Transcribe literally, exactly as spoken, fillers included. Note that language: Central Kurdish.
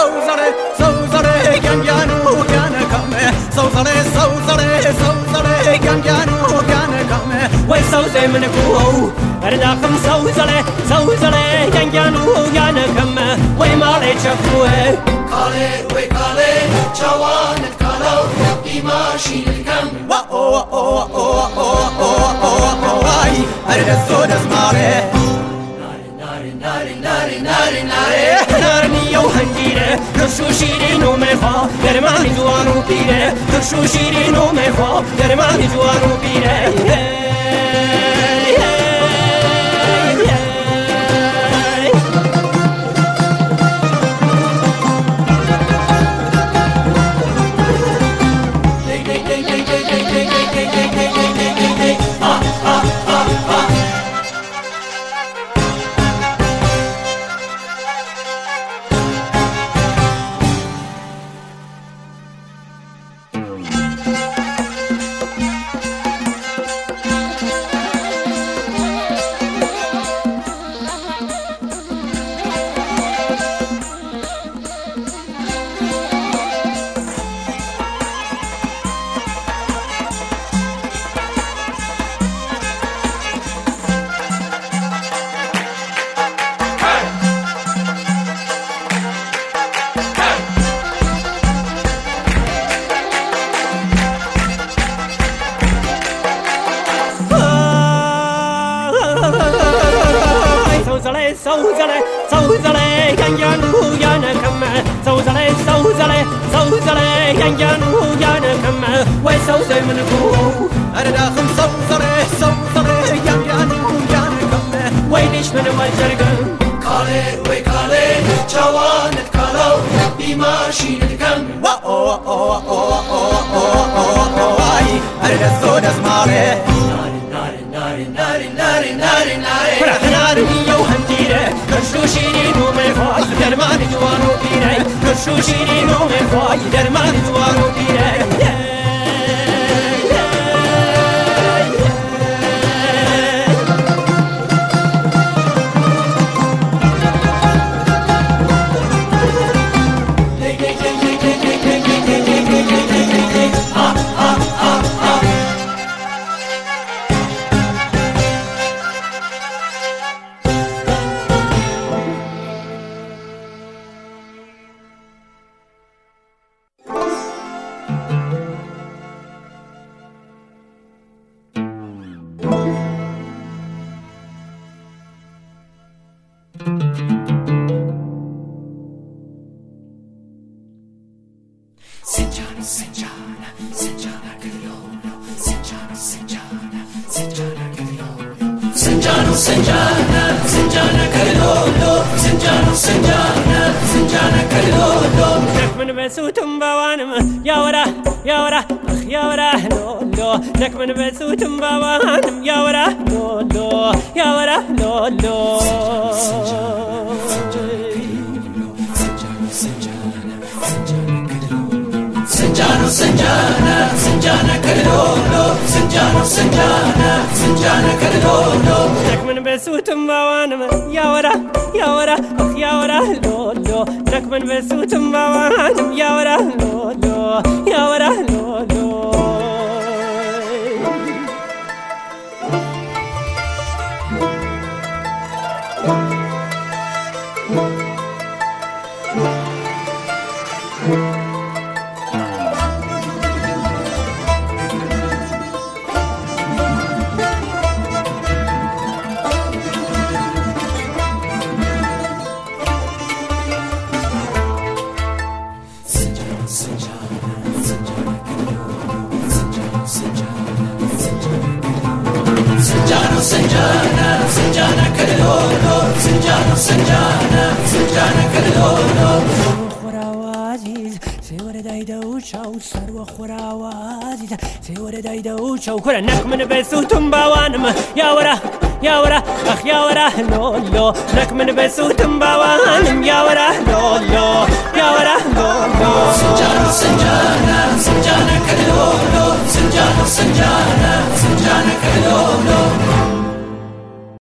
سوزره سوزره گنگانو گانه کمه سوزره سوزره سوزره گنگانو گانه کمه وای سوزه من کو ارداخم سوزره سوزره گنگانو گانه کمه وای مالی چفوه کاله وای کاله جوان کالو بیماشی کم وا او او او او او وای ارد زماره ناری ناری ناری ناری ناری نارنی و هنگیره کشو شیرین و میخوا درمانی جوان و پیره کشو شیرین و میخوا درمانی جوان و پیره سوزله سوزله گنگانو گانه کمه سوزله سوزله سوزله گنگانو گانه کمه وای سوزه من کو ارداخم سوزله سوزله گنگانو گانه کمه وای نیش من والجرگم کاله وای کاله جوان کالو بیماشی کم وا او او او او وای ارد زماره ناری ناری ناری ناری ناری ناری ناری و هنگیره کشو شیرین و میخوای درمانی جوان و پیره کشو شیرین و میخوای درمانی جوان و پیره Senjana, Senjana, Senjana Criollo, Senjana, Senjana, Senjana Criollo, Senjana, Senjana, Senjana Criollo, Senjana, Senjana, Senjana Criollo. لك من بسوتم بوانم يا ورا يا ورا أخ يا ورا لولو لك من بسوتم بوانم يا ورا لولو يا ورا لولو Senjana, Senjana, Senjana Criollo, Senjana, Senjana, Senjana Criollo. لك من بسوتم بوانم يا ورا يا ورا أخ يا ورا لولو لك من بسوتم بوانم يا ورا لولو يا ورا لولو Senjana, Senjana, Senjana Criollo, Senjana, Senjana, Senjana Criollo. خوراوازیز سوار دایدو چاو سر و خوراوازیز سوار دایدو چاو کره نک من بسوتم بوانم یا ورا یا ورا اخ یا ورا لولو نک من بسوتم بوانم یا ورا لولو یا ورا لولو Senjana, Senjana, Senjana Criollo, Senjana, Senjana, Senjana Criollo.